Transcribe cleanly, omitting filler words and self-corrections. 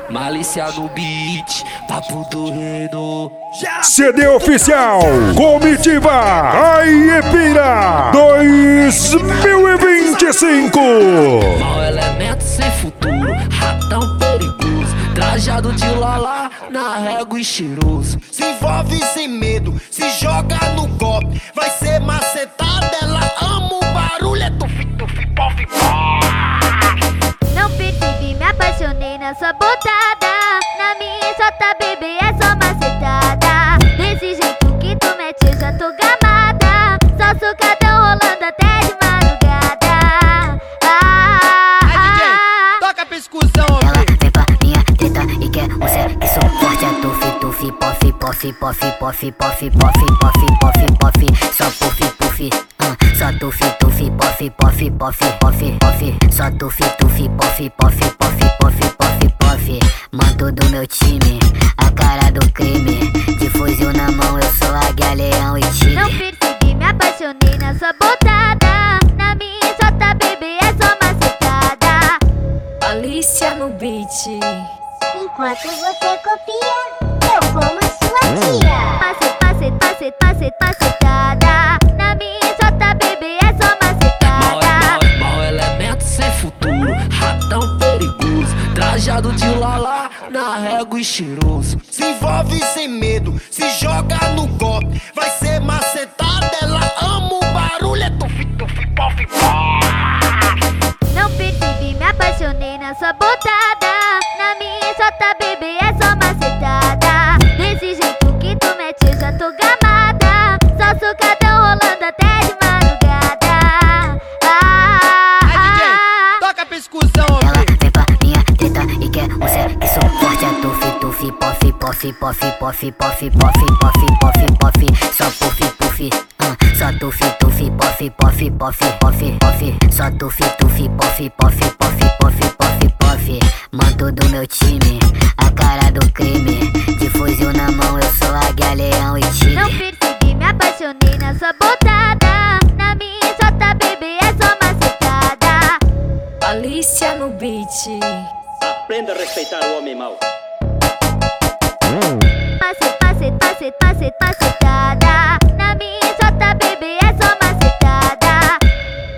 Malícia no beat, papo do reino. CD oficial, Comitiva Aipira 2025. Mau elemento sem futuro, ratão perigoso, trajado de lala, na régua e cheiroso. Se envolve sem medo, se joga no golpe, vai ser macetada. Ela ama o barulho, é tufi, tufi, pof, Não percebi, me apaixonei na sua botada. Na minha só tá bebê, é só macetada. Desse jeito que tu mete, eu já tô gamada. Só sucadão rolando até de madrugada. DJ, toca pra excursão, Ela vem pra minha treta e quer um sexo forte. É tufi, tufi, pof, pof, pof, pof, pof, pof, pof, pof, pof. Só puff, puff, só tufi, tufi, pof, pof, pof, pof, pof. Só tufi, tufi, pof, pof, pof, pof, pof, pof. Manto do meu time, a cara do crime. De fuzil na mão, eu sou águia, leão e tigre. Não percebi, me apaixonei na sua botada. Na minha só tá bebê, é só macetada. Malícia no beat. Enquanto você copia, eu como a sua tia. Macetada. Na minha só tá bebê, é só macetada. Mau elemento sem futuro, ratão perigoso, trajado de lala, na régua e cheiroso. se envolve sem medo, se joga no golpe, vai ser macetada. Ela ama o barulho, é tufi, tufi, pof, Não percebi, me apaixonei na sua botada. Na minha só tá bebê, é só macetada. Desse jeito que tu mete, eu já tô gamada. Só sucadão rolando até de madrugada. DJ, toca pra excursão, Ela vem pra minha treta e quer um sexo forte. É tufi, tufi, pof, pof, pof, pof, pof, pof, pof, pof, pof. Só puff, puff, só tufi, tufi, pof, pof, pof, pof, pof. Só tufi, tufi, pof, pof, pof, pof, pof, pof. Manto do meu time, a cara do crime. De fuzil na mão, eu sou águia, leão e tigre. Não percebi, me apaixonei na sua botada. Na minha só tá bebê, é só macetada. Malícia no beat. Aprenda a respeitar o homem mau. Macetada.